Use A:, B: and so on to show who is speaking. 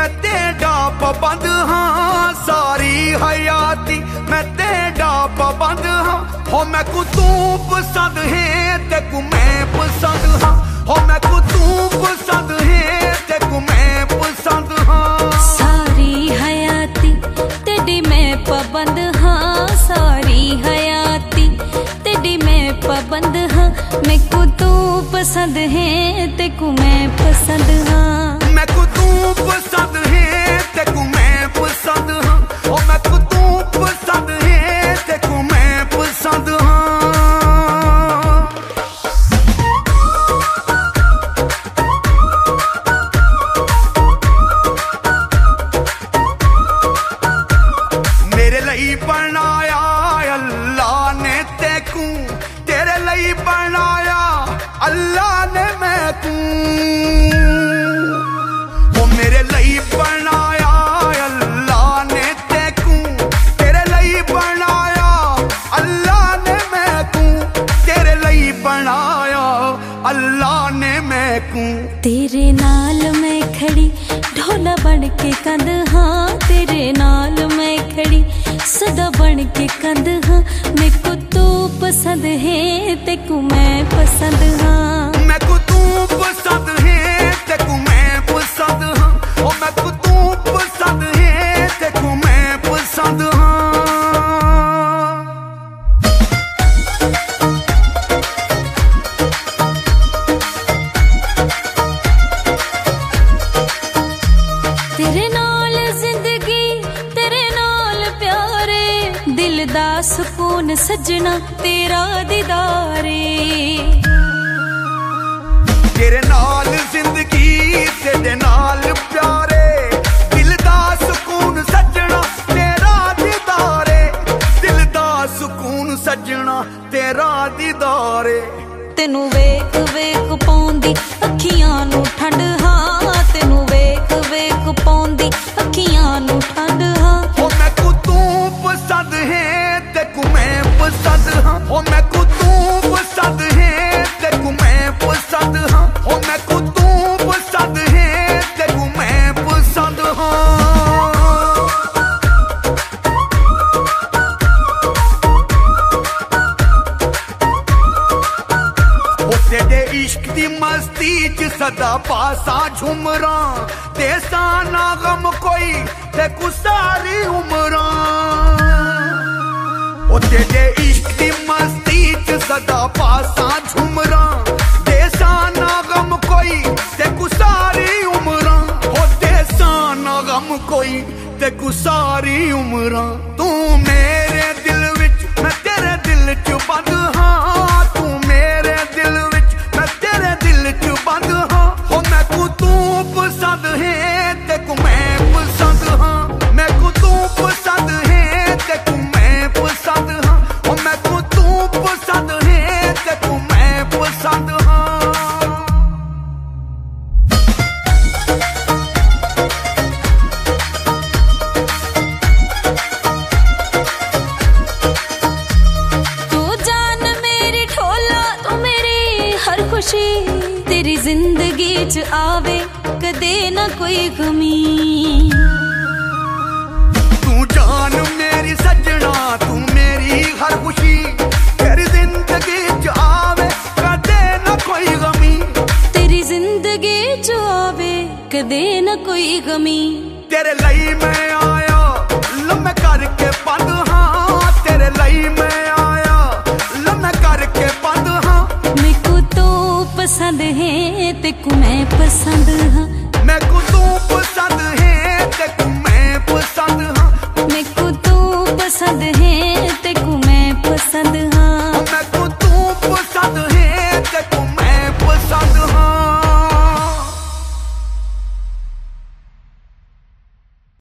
A: मैं तेरा पाबंद हाँ सारी हयाती मैं तेरा पाबंद हाँ हो मैं को तू पसंद है ते को मैं पसंद हाँ हो मैं को तू पसंद है ते को मैं पसंद हाँ
B: सारी हयाती तेरी मैं पाबंद हाँ सारी हयाती तेरी मैं पाबंद हाँ मैं को तू पसंद है ते को मैं पसंद हाँ
A: मैं को तू पसंद है ते को मैं पसंद हाँ ओ मैं को तू पसंद है ते को मैं पसंद हाँ मेरे लिए बनाया अल्लाह ने तेकू तेरे लिए बनाया अल्लाह ने मैं तू वो मेरे लिए बनाया अल्लाह ने तेकू तेरे लिए बनाया अल्लाह ने मैं तू तेरे लिए बनाया अल्लाह ने मैं तू
B: तेरे नाल मैं खड़ी ढोला बन के कंध हाँ तेरे नाल मैं खड़ी सदा बन के कंध हाँ मैं को तू पसंद है ते को मैं पसंद हाँ
A: मैं को तू पसंद है ते को मैं पसंद हाँ ओ मैं को तू पसंद है ते को मैं पसंद हाँ
B: तेरे नाल जिंदगी तेरे नाल प्यारे दिल दा सुकून सजना तेरा दीदारे
A: तेरे नाल जिंदगी तेरे नाल प्यारे दिल दा सुकून सजना तेरा दीदारे दिल दा सुकून सजना तेरा दीदारे
B: तेनू वेख वेख पौंदी अखियां नू ठंड हाँ तेनू वेख वेख पौंदी अखियां नू ठंड हाँ
A: ओ मैं को तू पसंद है ते को मैं पसंद हाँ ओ मैं को तू पसंद है ते को मैं पसंद हाँ ओ मैं को तू पसंद है ते को मैं पसंद हाँ तेरे इश्क दी मस्ती च सदा पासा झुमरा ते साना गम कोई ते कु सारी उमरा ओ तेरे इश्क दी मस्ती च सदा पासा झुमरा ते साना गम कोई ते कु सारी उमरा ओ ते साना गम कोई ते कु सारी उमरा तू मेरे दिल विच मैं तेरे दिल च बंद हाँ तू मेरे दिल विच मैं तेरे दिल च बंद हाँ हो मैं को तू पसंद है ते को मैं पसंद हाँ मैं को तू पसंद है ते को मैं पसंद हाँ हो मैं को तू पसंद है ते को मैं पसंद हाँ
B: तेरी जिंदगी च आवे कदे ना कोई कमी
A: तू जान मेरी सजना तू मेरी हर खुशी तेरी जिंदगी च आवे कदे ना कोई गमी
B: तेरी जिंदगी च आवे कदे ना कोई गमी
A: तेरे लिए मैं आया लम्हे करके बंद हाँ तेरे लिए मैं आया लम्हे करके बंद हाँ
B: मैं को तो पसंद है ते को मैं पसंद हाँ
A: मैं को तू पसंद है ते को मैं पसंद हाँ
B: मैं को तो पसंद है ते को